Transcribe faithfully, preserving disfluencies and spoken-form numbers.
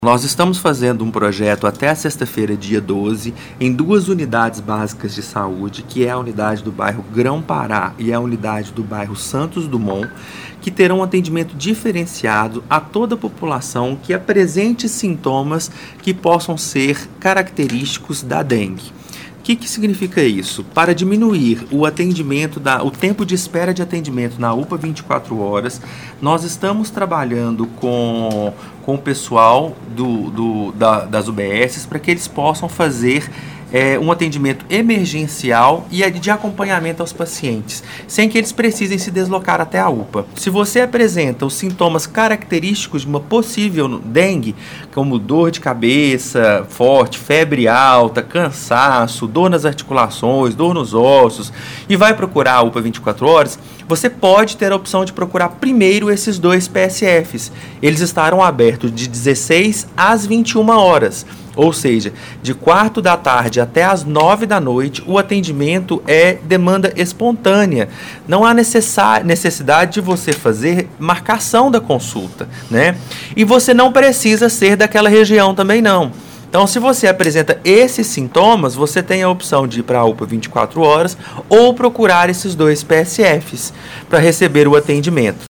Nós estamos fazendo um projeto até a sexta-feira, dia doze, em duas unidades básicas de saúde, que é a unidade do bairro Grão-Pará e a unidade do bairro Santos Dumont, que terão um atendimento diferenciado a toda a população que apresente sintomas que possam ser característicos da dengue. O que, que significa isso? Para diminuir o atendimento, da, o tempo de espera de atendimento na U P A vinte e quatro horas, nós estamos trabalhando com, com o pessoal do, do, da, das U B Ss para que eles possam fazer é, um atendimento emergencial e de acompanhamento aos pacientes, sem que eles precisem se deslocar até a U P A. Se você apresenta os sintomas característicos de uma possível dengue, como dor de cabeça forte, febre alta, cansaço, dor nas articulações, dor nos ossos, e vai procurar a U P A vinte e quatro horas, você pode ter a opção de procurar primeiro esses dois P S Fs. Eles estarão abertos de dezesseis às vinte e uma horas. Ou seja, de quatro da tarde até as nove da noite, o atendimento é demanda espontânea. Não há necessidade de você fazer marcação da consulta, né? E você não precisa ser daquela região também não. Então, se você apresenta esses sintomas, você tem a opção de ir para a U P A vinte e quatro horas ou procurar esses dois P S Fs para receber o atendimento.